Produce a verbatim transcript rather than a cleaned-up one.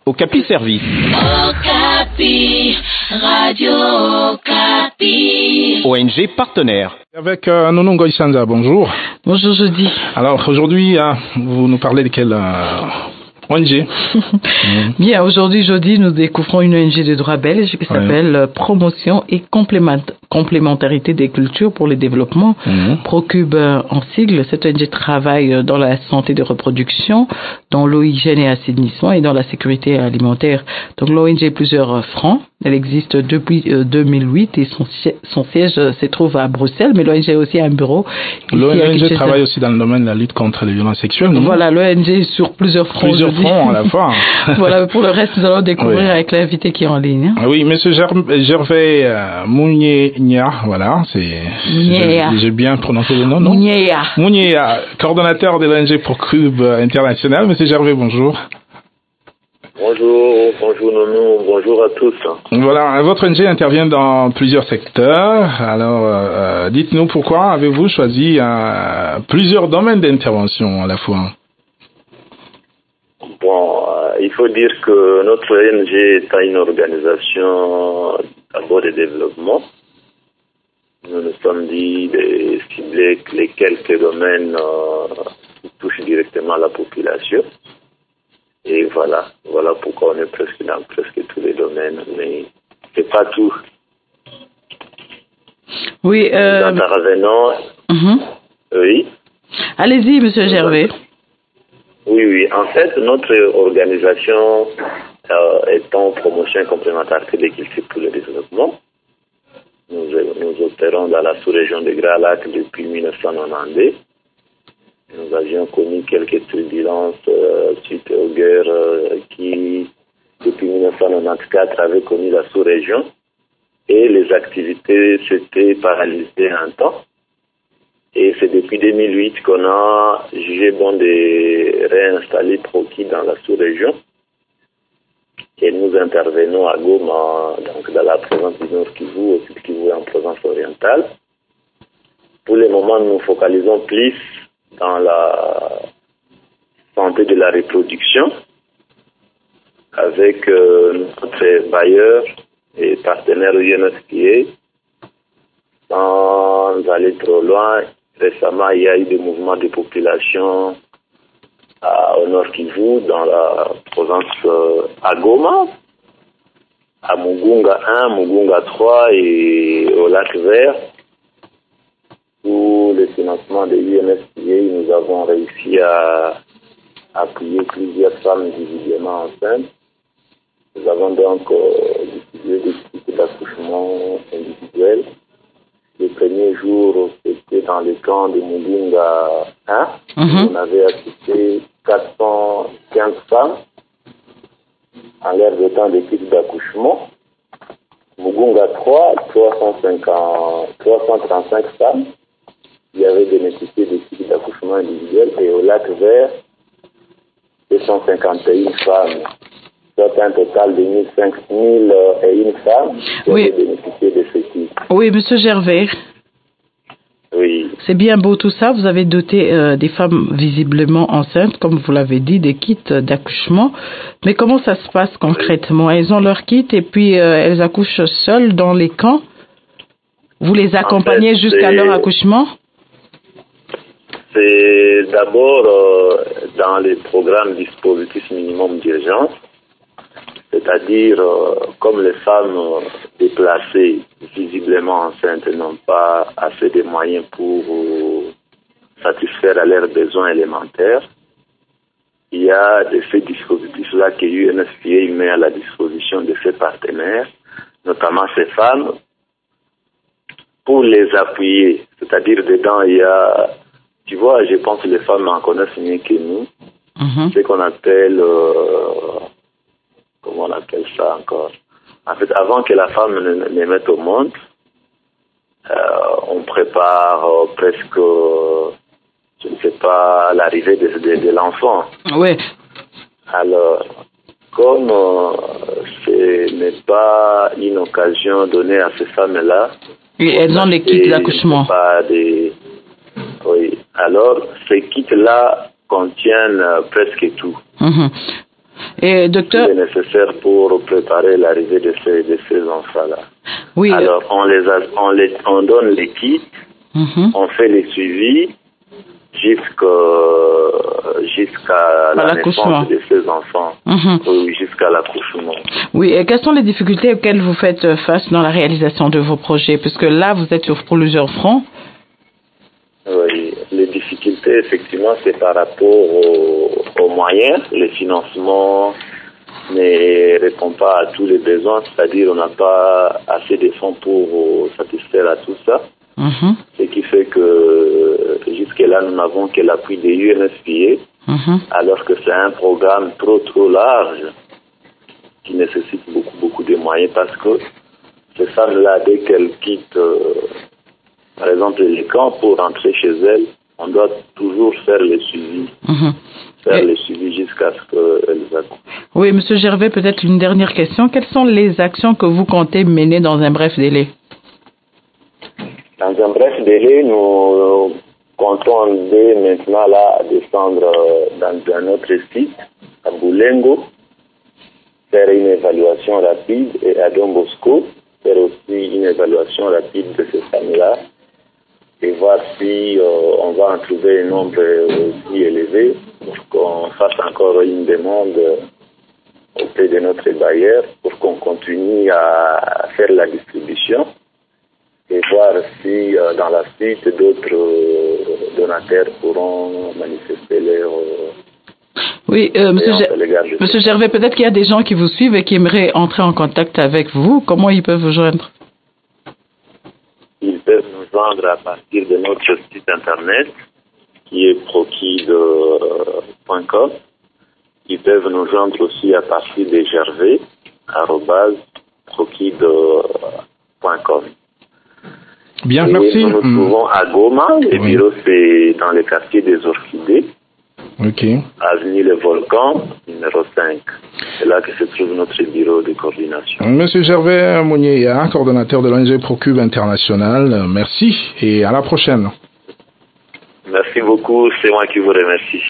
Okapi Service. Okapi, Radio Okapi. O N G partenaire. Avec euh, Nono Ngoïsanza, bonjour. Bonjour Jody. Alors aujourd'hui, euh, vous nous parlez de quelle euh, O N G? mmh. Bien, aujourd'hui, Jody, nous découvrons une O N G de droit belge qui s'appelle ouais. Promotion et complément, complémentarité des cultures pour le développement. Mmh. Procube en sigle, cette O N G travaille dans la santé de reproduction, dans l'eau, hygiène et assainissement et dans la sécurité alimentaire. Donc l'O N G a plusieurs francs. Elle existe depuis euh, deux mille huit et son, si- son siège euh, se trouve à Bruxelles, mais l'O N G a aussi un bureau. L'O N G travaille aussi dans le domaine de la lutte contre les violences sexuelles, non? Voilà, l'O N G est sur plusieurs fronts. Plusieurs fronts à la fois. Voilà, pour le reste, nous allons découvrir oui. avec l'invité qui est en ligne. Hein. Oui, monsieur Ger- Gervais euh, Mouniéa, voilà, c'est... Mouniéa. J'ai, j'ai bien prononcé le nom, non? Mouniéa. Mouniéa, coordonnateur de l'O N G Procube International. Monsieur Gervais, bonjour. Bonjour, bonjour Nono, bonjour à tous. Voilà, votre O N G intervient dans plusieurs secteurs. Alors, euh, dites-nous pourquoi avez-vous choisi euh, plusieurs domaines d'intervention à la fois? Bon, euh, il faut dire que notre O N G est une organisation d'abord de développement. Nous nous sommes dit de cibler les quelques domaines euh, qui touchent directement la population. Et voilà, voilà pourquoi on est presque dans presque tous les domaines, mais c'est pas tout. Oui, euh... Nous intervenons. Mm-hmm. Oui. Allez-y, monsieur Gervais. Oui, oui. En fait, notre organisation euh, est en promotion et complémentarité des cultures pour le développement. Nous, nous opérons dans la sous-région de Grand Lac depuis mille neuf cent quatre-vingt-douze. Nous avions connu quelques turbulences euh, suite aux guerres euh, qui, depuis mille neuf cent quatre-vingt-quatorze, avaient connu la sous-région. Et les activités s'étaient paralysées un temps. Et c'est depuis deux mille huit qu'on a jugé bon de réinstaller Proki dans la sous-région. Et nous intervenons à Goma, donc dans la province du Nord Kivu, au Sud Kivu et en province orientale. Pour le moment, nous nous focalisons plus dans la santé de la reproduction avec euh, notre bailleur et partenaire U N F P A. Sans aller trop loin, récemment, il y a eu des mouvements de population à, au Nord Kivu, dans la province euh, à Goma, à Mugunga un, Mugunga trois et au Lac Vert. Pour le financement de l'U N F P A, nous avons réussi à appuyer plusieurs femmes visiblement enceintes. Nous avons donc euh, distribué des kits d'accouchement individuels. Le premier jour, c'était dans le camp de Mugunga un. Mm-hmm. On avait assisté quatre cent quinze femmes en l'air de temps des kits d'accouchement. Mugunga trois, trois cent cinquante, trois cent trente-cinq femmes. Il y avait bénéficié des kits d'accouchement individuels et au Lac Vert, deux cent cinquante et une femmes, soit un total de mille cinq mille et une femmes qui oui. avaient bénéficié de ces kits. Oui, monsieur Gervais. Oui. C'est bien beau tout ça. Vous avez doté euh, des femmes visiblement enceintes, comme vous l'avez dit, des kits d'accouchement. Mais comment ça se passe concrètement? Elles ont leur kit et puis euh, elles accouchent seules dans les camps? Vous les accompagnez en fait, jusqu'à leur accouchement? C'est d'abord euh, dans les programmes dispositifs minimum d'urgence, c'est-à-dire euh, comme les femmes euh, déplacées, visiblement enceintes, n'ont pas assez de moyens pour euh, satisfaire à leurs besoins élémentaires. Il y a de ces dispositifs-là que l'U N F P A met à la disposition de ses partenaires, notamment ces femmes, pour les appuyer. C'est-à-dire dedans, il y a... Tu vois, je pense que les femmes en connaissent mieux que nous. Mm-hmm. Ce qu'on appelle, euh, comment on appelle ça encore? En fait, avant que la femme ne, ne mette au monde, euh, on prépare euh, presque, euh, je ne sais pas, l'arrivée de, de, de l'enfant. Oui. Alors, comme euh, ce n'est pas une occasion donnée à ces femmes-là, et elles ont les kits d'accouchement. Pas des... Oui. Alors, ces kits-là contiennent euh, presque tout. Mmh. Et docteur, tout est nécessaire pour préparer l'arrivée de ces, de ces enfants-là. Oui. Alors, on les, a, on les, on donne les kits, mm-hmm. on fait les suivis jusqu'à, jusqu'à la naissance de ces enfants, mm-hmm. oui, jusqu'à l'accouchement. Oui, et quelles sont les difficultés auxquelles vous faites face dans la réalisation de vos projets? Puisque là, vous êtes sur plusieurs fronts. Oui, les difficultés, effectivement, c'est par rapport aux, aux moyens. Le financement ne répond pas à tous les besoins, c'est-à-dire on n'a pas assez de fonds pour satisfaire à tout ça. Mm-hmm. Ce qui fait que jusque-là, nous n'avons que l'appui des U N F P A, mm-hmm. alors que c'est un programme trop, trop large qui nécessite beaucoup, beaucoup de moyens parce que ces femmes-là, dès qu'elles quittent, euh, par exemple, les camps pour rentrer chez elles, on doit toujours faire le suivi. Mm-hmm. Faire Et... le suivi jusqu'à ce qu'elles accouchent. Oui, M. Gervais, peut-être une dernière question. Quelles sont les actions que vous comptez mener dans un bref délai? Dans un bref délai, nous comptons dès maintenant là descendre dans un autre site, à Boulengo, faire une évaluation rapide, et à Don Bosco, faire aussi une évaluation rapide de ces femmes-là, et voir si euh, on va en trouver un nombre aussi élevé pour qu'on fasse encore une demande auprès de notre bailleur pour qu'on continue à faire la distribution et voir si euh, dans la suite d'autres euh, donateurs pourront manifester leur... Euh, oui, euh, Monsieur, Ger- Monsieur Gervais, peut-être qu'il y a des gens qui vous suivent et qui aimeraient entrer en contact avec vous. Comment ils peuvent vous joindre? Ils peuvent nous joindre à partir de notre site internet qui est prokid point com. Ils peuvent nous joindre aussi à partir de gervais arobase prokid point com. Bien, et merci. Nous nous trouvons à Goma. Le oui. bureau, c'est dans le quartier des Orchidées. Ok. Avenue Le Volcan, numéro cinq. C'est là que se trouve notre bureau de coordination. Monsieur Gervais Mouniéa, coordonnateur de l'O N G Procube International, merci et à la prochaine. Merci beaucoup, c'est moi qui vous remercie.